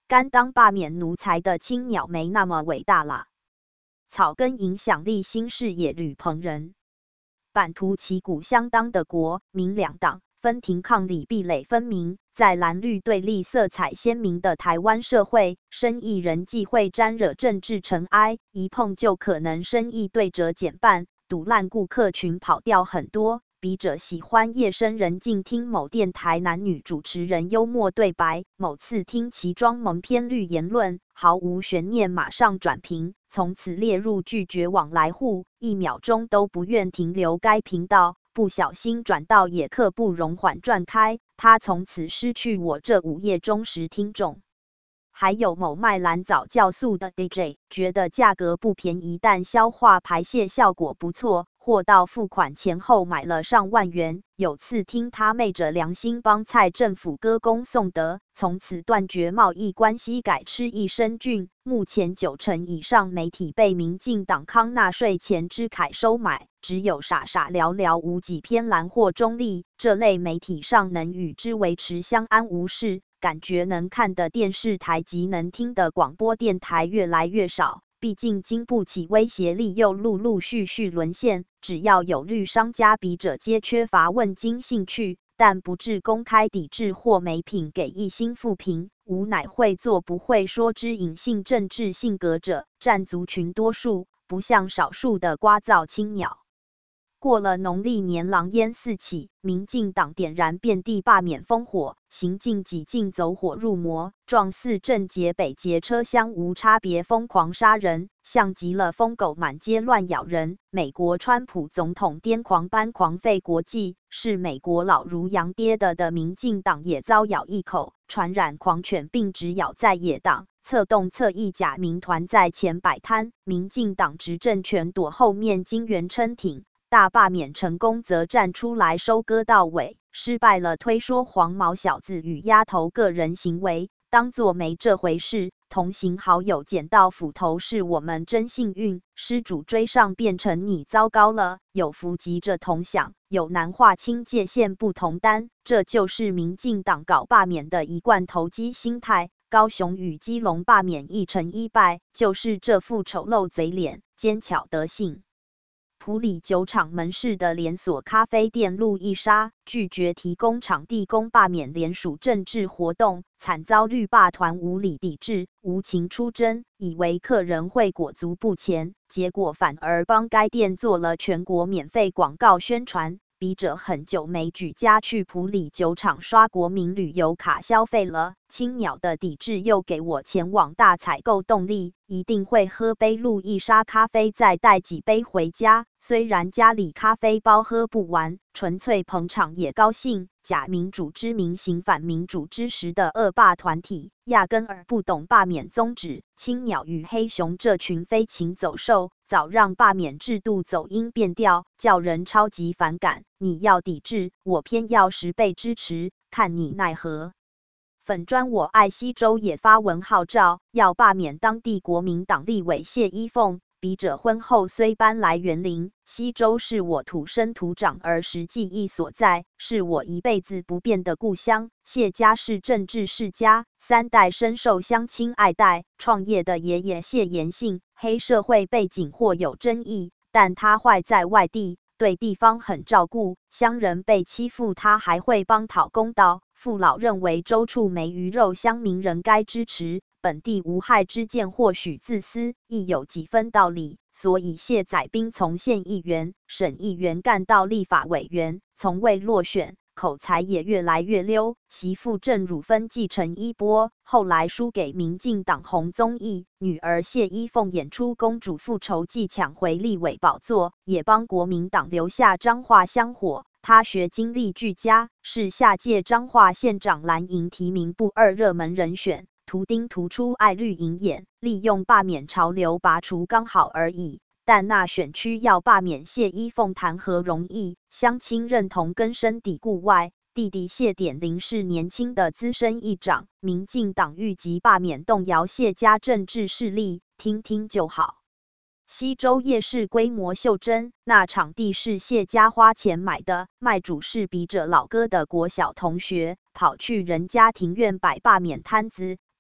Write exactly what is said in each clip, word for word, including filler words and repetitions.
甘当罢免奴才的青鸟没那么伟大啦。草根影响力新视野吕鹏仁。版图旗鼓相当的国民两党分庭抗礼，壁垒分明，在蓝绿对立色彩鲜明的台湾社会，生意人忌讳沾惹政治尘埃，一碰就可能生意对折减半，赌烂顾客群跑掉很多。笔者喜欢夜深人静听某电台男女主持人幽默对白，某次听其装蒙偏绿言论，毫无悬念马上转评，从此列入拒绝往来户，一秒钟都不愿停留该频道。不小心转到也刻不容缓转开，他从此失去我这午夜忠实听众。还有某卖蓝藻酵素的 D J， 觉得价格不便宜，但消化排泄效果不错，货到付款前后买了上万元。有次听他昧着良心帮蔡政府歌功颂德，从此断绝贸易关系，改吃益生菌。目前九成以上媒体被民进党康纳税前支凯收买，只有傻傻寥寥无几偏蓝或中立，这类媒体尚能与之维持相安无事。感觉能看的电视台及能听的广播电台越来越少，毕竟经不起威胁力又陆陆续续沦陷，只要有绿商家笔者皆缺乏问津兴趣，但不致公开抵制或没品给一星负评，无乃会做不会说之隐性政治性格者，占族群多数，不像少数的聒噪青鸟。过了农历年，狼烟四起，民进党点燃遍地罢免烽火，行径几近走火入魔，状似正捷北捷车厢无差别疯狂杀人，像极了疯狗满街乱咬人。美国川普总统癫狂般狂吠国际，是美国老如羊爹的的民进党也遭咬一口，传染狂犬病直咬在野党。策动侧翼假民团在前摆摊，民进党执政权躲后面金援撑挺。大罢免成功则站出来收割到尾，失败了推说黄毛小子与丫头个人行为，当作没这回事。同行好友捡到斧头是我们真幸运，失主追上变成你糟糕了。有福急着同享，有难划清界限不同担，这就是民进党搞罢免的一贯投机心态。高雄与基隆罢免一成一败，就是这副丑陋嘴脸、奸巧德性。埔里酒厂门市的连锁咖啡店路易莎拒绝提供场地供罢免联署政治活动，惨遭绿霸团无理抵制，无情出征，以为客人会裹足不前，结果反而帮该店做了全国免费广告宣传。笔者很久没举家去埔里酒厂刷国民旅游卡消费了，青鸟的抵制又给我前往大采购动力，一定会喝杯路易莎咖啡，再带几杯回家。虽然家里咖啡包喝不完，纯粹捧场也高兴。假民主之名行反民主之实的恶霸团体，压根儿不懂罢免宗旨。青鸟与黑熊这群飞禽走兽，早让罢免制度走音变调，叫人超级反感。你要抵制，我偏要十倍支持，看你奈何。粉专我爱西周也发文号召，要罢免当地国民党立委谢依凤。笔者婚后虽搬来园林，西周是我土生土长儿时记忆所在，是我一辈子不变的故乡。谢家是政治世家，三代深受乡亲爱戴。创业的爷爷谢延信，黑社会背景或有争议，但他坏在外地，对地方很照顾，乡人被欺负他还会帮讨公道。父老认为周处没鱼肉，乡民人该支持。本地无害之见或许自私，亦有几分道理，所以谢载彬从县议员、省议员干到立法委员，从未落选，口才也越来越溜。媳妇郑汝芬继承衣钵，后来输给民进党红综艺，女儿谢依凤演出公主复仇记，抢回立委宝座，也帮国民党留下彰化香火。他学经历俱佳，是下届彰化县长蓝营提名部二热门人选。图丁突出爱绿营眼，利用罢免潮流拔除刚好而已。但那选区要罢免谢依凤谈何容易？乡亲认同根深蒂固外，弟弟谢点林是年轻的资深议长，民进党预计罢免动摇谢家政治势力，听听就好。西周夜市规模袖珍，那场地是谢家花钱买的，卖主是笔者老哥的国小同学，跑去人家庭院摆罢免摊子。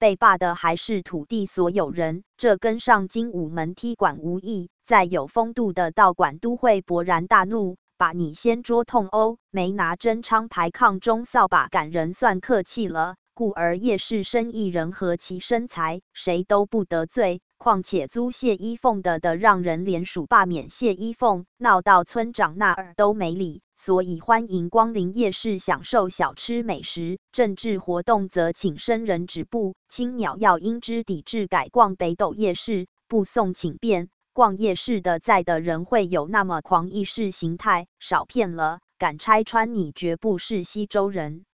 被罢的还是土地所有人，这跟上京午门踢馆无异。在有风度的道馆都会勃然大怒，把你先捉痛殴，没拿真昌牌抗中扫把赶人算客气了。故而夜市生意人和其身材，谁都不得罪。况且租谢衣凤的的让人联署罢免谢衣凤，闹到村长那儿都没理。所以欢迎光临夜市享受小吃美食，政治活动则请生人止步。青鸟要因之抵制改逛北斗夜市，不送请便。逛夜市的在的人会有那么狂意识形态，少骗了，敢拆穿你绝不是西周人。